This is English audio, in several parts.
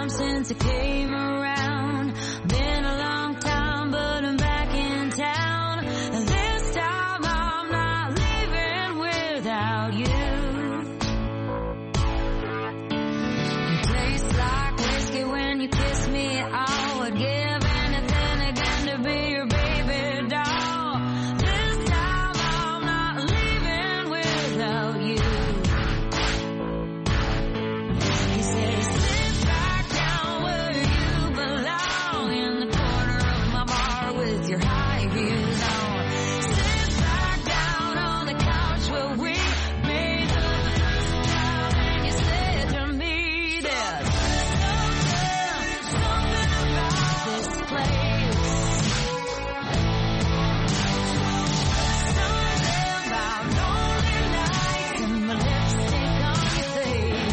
time since it came around. Been a long time, but I'm back in town. This time I'm not leaving without you. You taste like whiskey when you kiss me. I would give anything again to be your baby doll. This time I'm not leaving without you. He says, sit back down where you belong, in the corner of my bar with your high heels on. Sit back down on the couch where we made love the first time, and you said to me there's something about this place. Something about lonely nights and the lipstick on your face.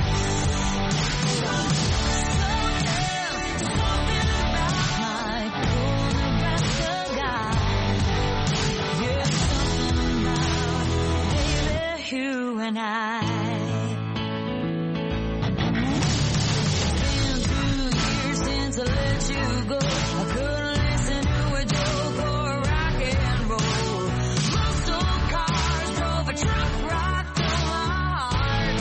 Something about my cool Nebraska guy. Yeah, something about baby you and I. Been 2 years since I let you go. I couldn't listen to a joke or rock and roll. Most old cars drove a truck right through my heart.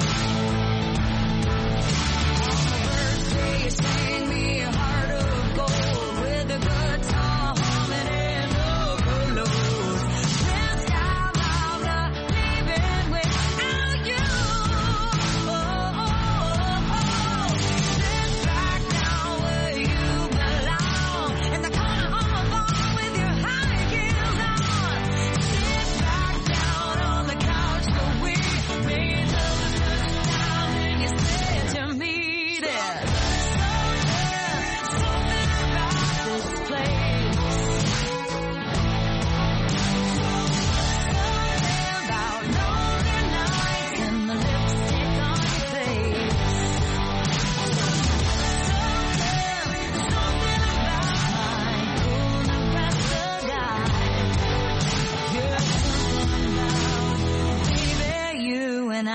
On my birthday, you sang me a heart of gold with a guitar humming in the pillows. This time I'm not leaving without you. Oh, oh, oh, oh. Sit back down where you belong, in the corner of my bar with your high heels on. Sit back down on the couch where we made love the first time, and you said to me there's something about this place. Something about lonely nights and the lipstick on your face. Something about my cool Nebraska guy. Yeah, something about baby you and I.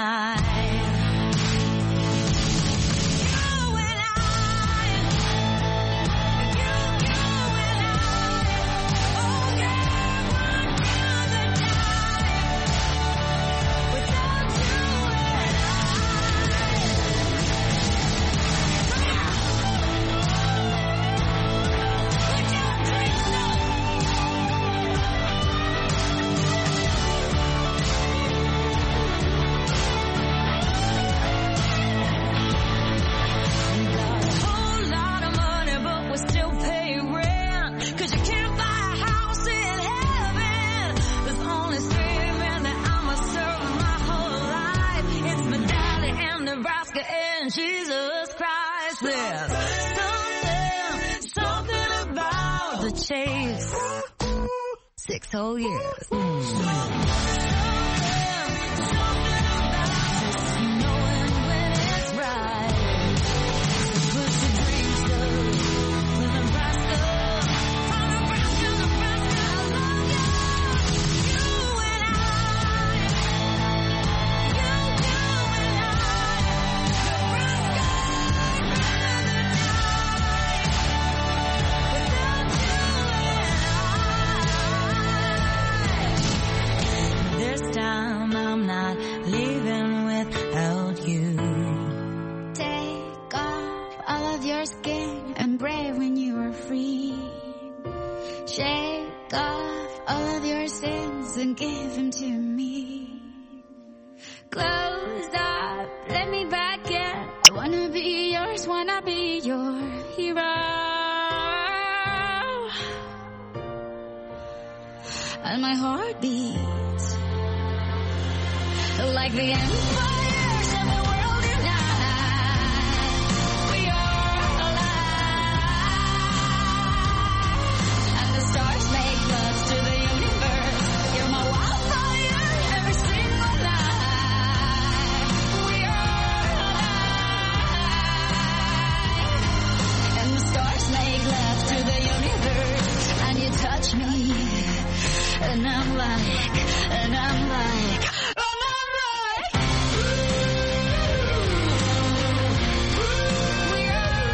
Whole lot of money, but we still pay rent. 'Cause you can't buy a house in heaven. There's only 3 men that I'ma serve my whole life. It's Medalli and Nebraska and Jesus Christ. There's something about the chase. 6 whole years. Something about just knowing when it's right. Push your dreams up to Nebraska. From Nebraska, Nebraska, I love you. You and I. You and I. Nebraska, rather die without you and I. This time I'm not leaving without you. Take off all of your skin and brave when you are free. Shake off all of your sins and give them to me. Close up, let me back in. I wanna be yours, wanna be your hero. And my heart beats like the empires of the world unite. We are alive, and the stars make love to the universe. You're my wildfire every single night. We are alive, and the stars make love to the universe. And you touch me, and I'm like, and I'm like, and I'm like, we are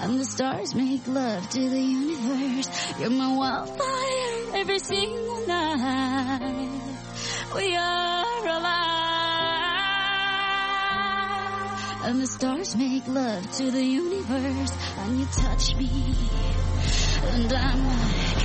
and the stars make love to the universe. You're my wildfire every single night. We are alive, and the stars make love to the universe, and you touch me, and I'm like,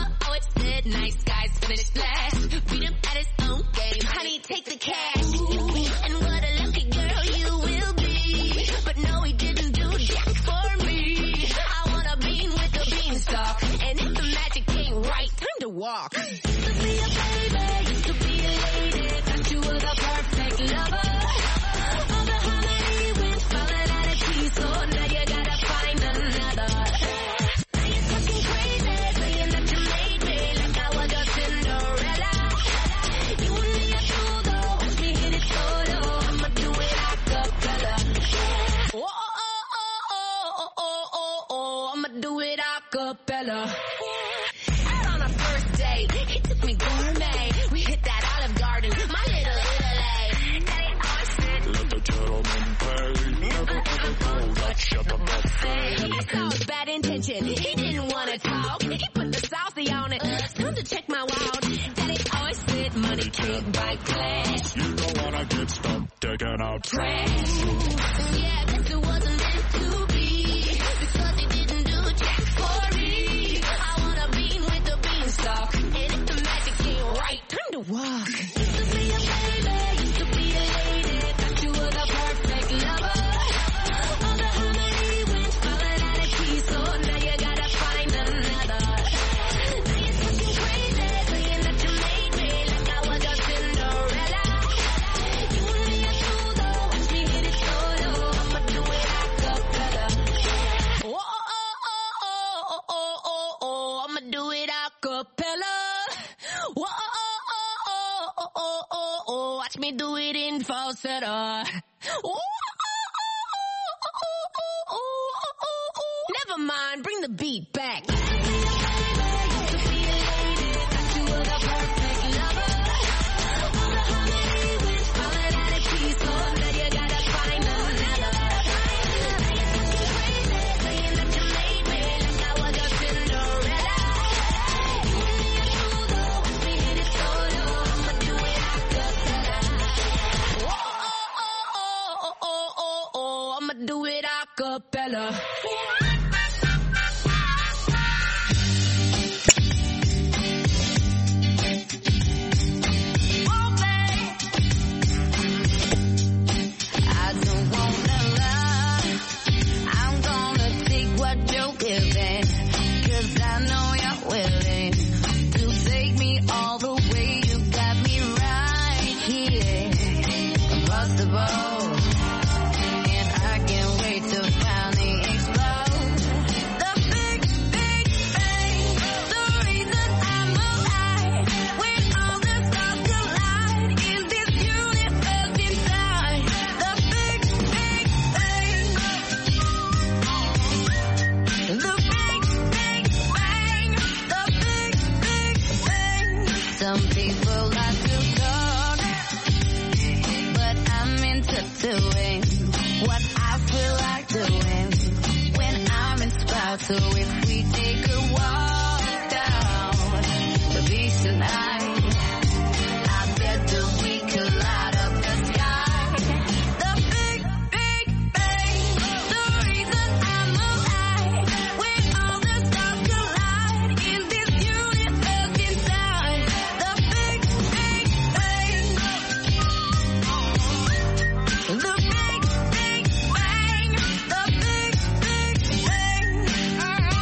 nice guys finish last. Beat him at his own game. Honey, take the cash. walk. Used to be a baby, used to be a lady, thought you were the perfect lover. All the harmony went falling out of key, so now you gotta find another. Now you're talking crazy, saying that you made me like I was your Cinderella. You and me are true though, watch me hit it solo, I'ma do it a cappella. Oh, oh, oh, oh, oh, oh, oh, oh, I'ma do it a cappella. Out on our first date, he took me gourmet. We hit that Olive Garden, my little Italy. Daddy always said, Let the gentleman pay. Never ever go, let's shut the buffet. I saw his bad intention. He didn't wanna talk. He put the saucy on it. Time to check my wallet. Daddy always said money can't buy class. You don't wanna get stuck taking out Trash. Yeah, guess it wasn't meant to be. Because he didn't do jack for me. I wanna be with the beanstalk. And if the magic ain't right, time to walk. Used to be a baby, used to be a lady, thought you were the perfect lover. All the harmony went falling out of key, so now you gotta find another. Now you're talking crazy, saying that you made me like I was your Cinderella. You and me are true though, watch me hit it solo, I'ma do it a cappella. Oh, oh, oh, oh, oh, oh, oh, I'ma do it a cappella. Oh, oh, oh, oh, oh, oh, watch me do it in falsetto. Oh, never mind, bring the beat back. Used to be a lady, thought you were the perfect lover. All the harmony went falling out of key, so now you gotta find another. Now you're talking crazy, saying that you made me like I was your Cinderella. You and me are true though, watch me hit it solo, I'ma do it a cappella. Oh, oh, oh, oh, oh, oh, oh, I'ma do it a cappella. I don't wanna lie, I'm gonna take what you're giving, 'cause I know you're willing to take me all the way. You got me right here, impossible, and I can't wait to finally explode. The big, big bang, the reason I'm alive. When all the stars collide in this universe inside. The big, big bang. The big, big bang. The big, big bang. Some people like to talk, but I'm into doing what I feel like doing when I'm inspired. So if we take a walk down the beach tonight, I bet that we could light up the sky. The big, big bang, the reason I'm alive. When all the stars collide in this universe inside. The big, big bang. The big, big bang. The big, big bang.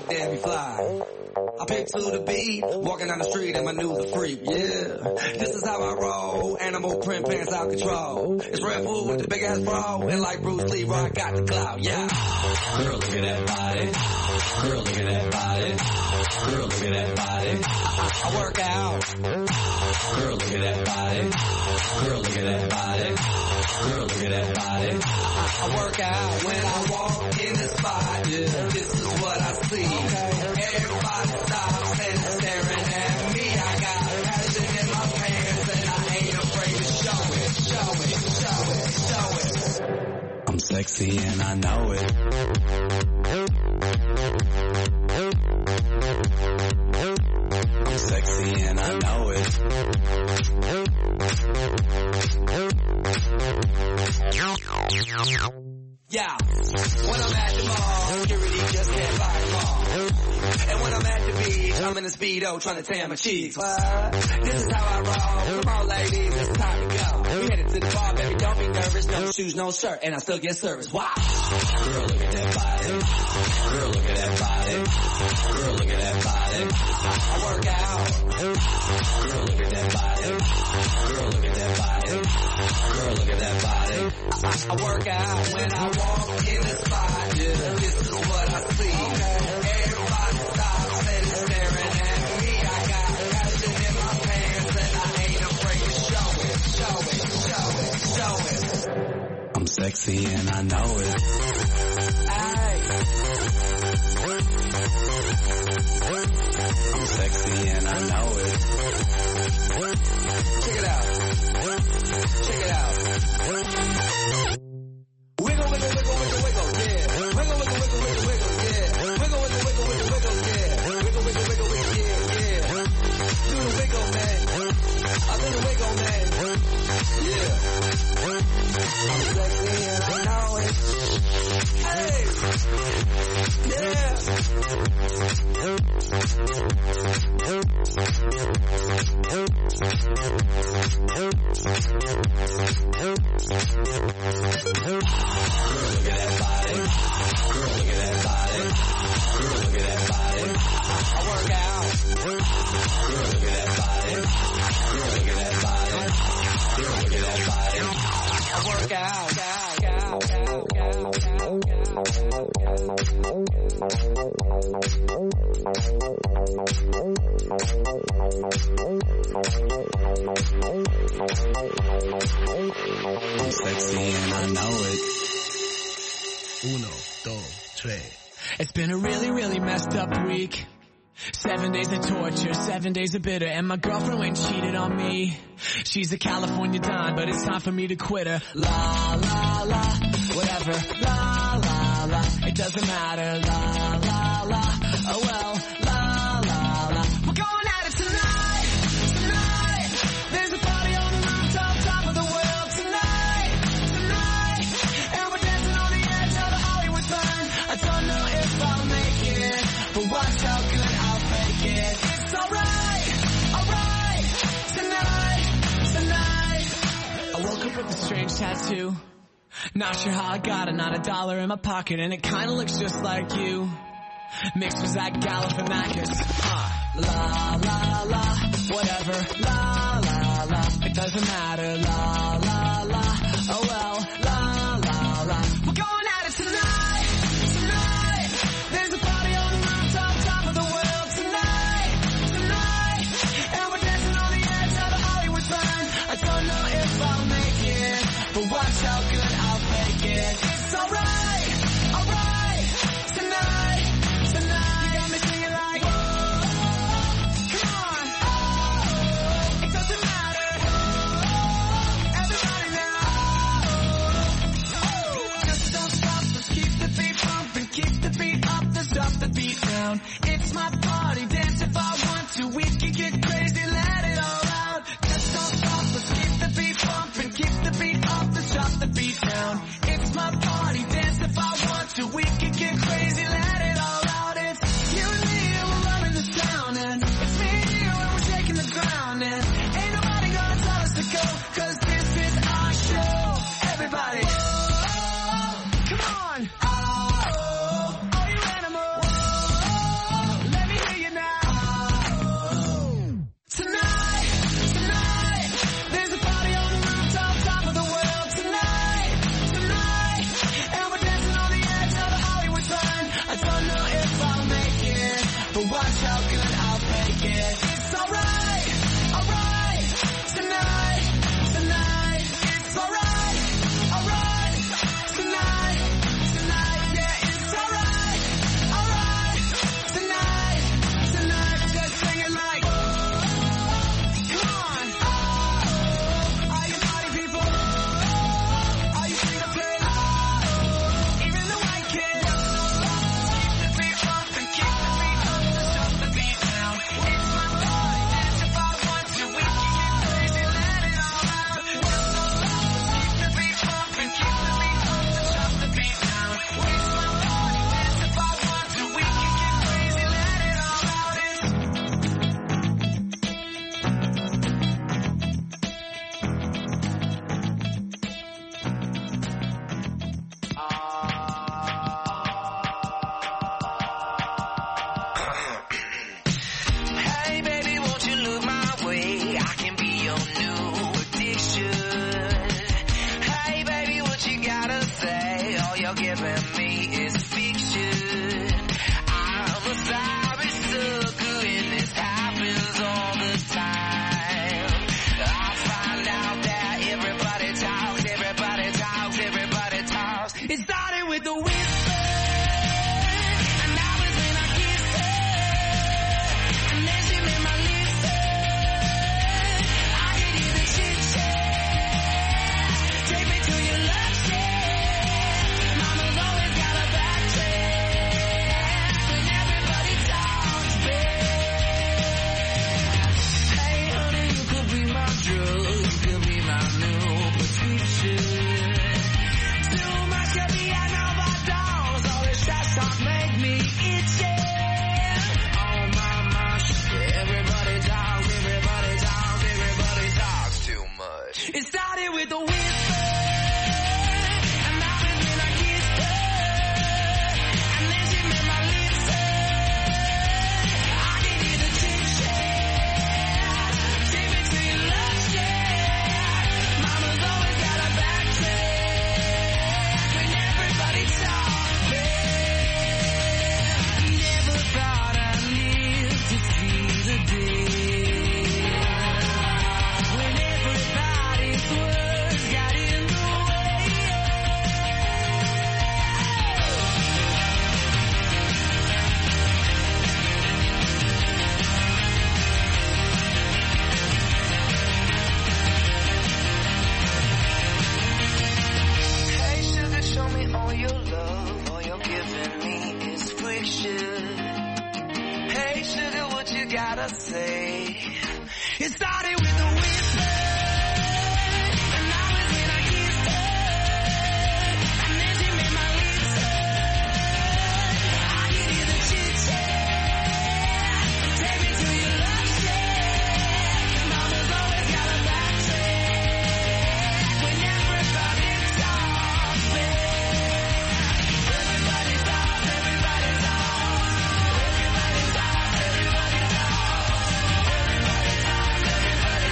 like Debbie Fly. I pick to the beat, walking down the street and my new the freak, yeah. This is how I roll, animal print pants out control. It's Red Bull with the big ass bra, and like Bruce Lee, I got the clout, yeah. Girl, look at that body. Girl, look at that body. Girl, look at that body. I work out. Girl, look at that body. Girl, look at that body. Girl, look at that body. I work out when I walk in the spot, yeah. This is what I see. Everybody stops and is staring at me. I got passion in my pants and I ain't afraid to show it, show it, show it, show it. I'm sexy and I know it. I'm sexy and I know it. Yeah, when I'm at the mall, security just can't buy them all. And when I'm at the beach, I'm in a Speedo trying to tan my cheeks. What? This is how I roll. Come on, ladies, it's time to go. We headed to the bar, baby, don't be nervous. No shoes, no shirt, and I still get service. Wow. Girl, look at that body. Girl, look at that body. Girl, look at that body. I work out. Girl, look at that body. Girl, look at that body. Girl, look at that body. I work out when I walk in the spot. Yeah, this is what I see. Everybody stops and is staring at me. I got passion in my pants and I ain't afraid to show it, show it, show it, show it. I'm sexy and I know it. Ay. I'm sexy and I know it. Check it out. Check it out. Wiggle, wiggle, wiggle, wiggle, wiggle, yeah. Wiggle, wiggle, wiggle, wiggle, wiggle, yeah. Wiggle, wiggle, wiggle, wiggle, wiggle, yeah. Wiggle, wiggle, wiggle, wiggle, yeah, yeah. Do the wiggle, man. I do the wiggle, man. Yeah. I'm sexy and I know it. Hey. Yeah. Girl, look at that body. Girl, look at that body. Girl, look at that body. I work out. Girl, look at that body. Girl, look at that body. Girl, look at that body. I work out. I'm sexy and I know it. 1, 2, 3. It's been a really, really messed up week. 7 days of torture, 7 days of bitter, and my girlfriend went and cheated on me. She's a California dime, but it's time for me to quit her. La, la, la, whatever. La, la, la, it doesn't matter. La, la, la, oh well. La, la, la, we're going at it tonight, tonight. There's a party on the rooftop, top of the world tonight, tonight. And we're dancing on the edge of the Hollywood sign. I don't know if I'll make it, but watch how good I'll fake it. It's alright, tonight, tonight. I woke up with a strange tattoo. Not sure how I got it, not $1 in my pocket, and it kinda looks just like you. Mixed with Zach Galifianakis. La, la, la, whatever. La, la, la, it doesn't matter. La, la, la, oh well. La, la, la, we're going at it tonight, tonight. There's a party on the rooftop, top of the world tonight, tonight. And we're dancing on the edge of the Hollywood sign. I don't know if I'll make it, but watch how good I'll fake it. It's alright, tonight, tonight. You got me singing like, whoa, come on, oh, it doesn't matter, oh, everybody. make it. It's alright, alright, tonight, tonight. It's alright, alright, tonight, tonight. Yeah, it's alright, alright, tonight, tonight. Just sing it like, oh, come on, oh, all you party people, oh, all you fingerprints, oh, even the white kids. Keep the beat bumping, keep the beat up, let's drop the beat down. It's my party, dance if I want to, we can get crazy, let it all out. Keep the beat bumping, keep the beat up, let's drop the beat down. It's my party, dance if I want to, we can get crazy, let it all out. Hey baby, won't you look my way? I can be your new addiction. Hey baby, what you gotta say? All you're giving me is fiction. I'm a sorry sucker and this happens all the time. I find out that everybody talks, everybody talks, everybody talks. It started with the whisper, and that was when I kissed her. And then she made my lips hurt. I could hear the chit chat. Take me to your love shack. Mama's always got a back track when everybody talks back. Hey honey, you could be my drug, you could be my new prescription. Too much caviar, no bottles. All this trash talk make me itchy. Oh mama, everybody talks, everybody talks, everybody talks too much. It started with a whisper, and that was when I kissed her. And then she made my lips hurt. I could hear the chit chat. Take me to your love shack. Mama's always got a back track when everybody talks back. Never thought I'd live to see the day when everybody's words got in the way. Hey sugar, show me all your love. All you're giving me is friction. Hey sugar, what you gotta say? It started with a whisper, and that was when I kissed her. And then she made my lips hurt. I could hear the chit chat. Take me to your love shack. Mama's always got a back track when everybody talks back. Everybody talks, everybody talks. Everybody talks, everybody talks. Everybody talks, everybody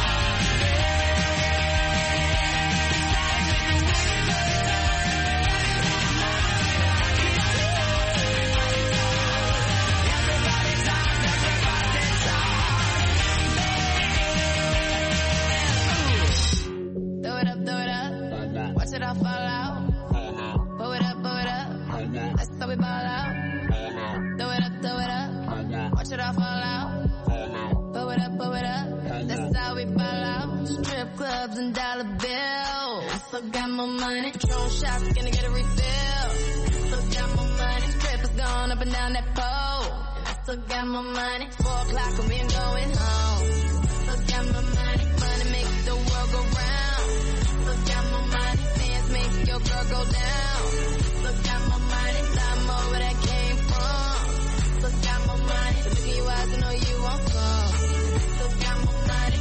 Throw it up, watch it all fall out. Blow it up, that's how we ball out. Throw it up, watch it all fall out. Blow it up, that's how we ball out. Strip clubs and dollar bills. Still got more money. Patron shots, gonna get a refill. Still got more money. Strippers going up and down that pole. And I still got more money. 4 o'clock and we ain't going home. Still got more money. Money makes the world go round. Still got more money. Dance makes your girl go down. Still got more money. Lot more where that came from. Still got more money. So look in your eyes and know you won't come. Still got more money.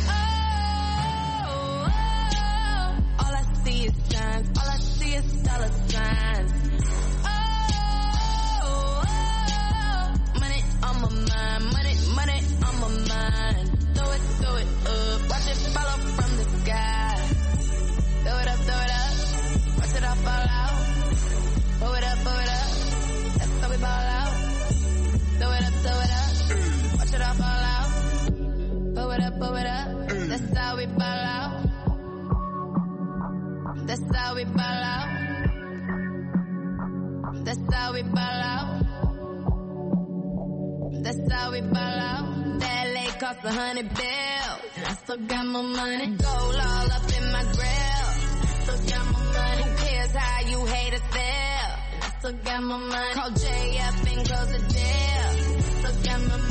All I see is signs. All I see is dollar signs. Money on my mind. Money on my mind. Throw it up. Watch it fall off from the sky. Throw it up. Watch it all fall out. out, fall out. Pull it up, pull it up. That's how we ball out. That's how we ball out. That's how we ball out. That's how we ball out. That LA cost $100 bills. I still got my money. Gold all up in my grill. Still got my money. Who cares how you haters feel? I still got my money. Call J up and close the deal. Still got my money.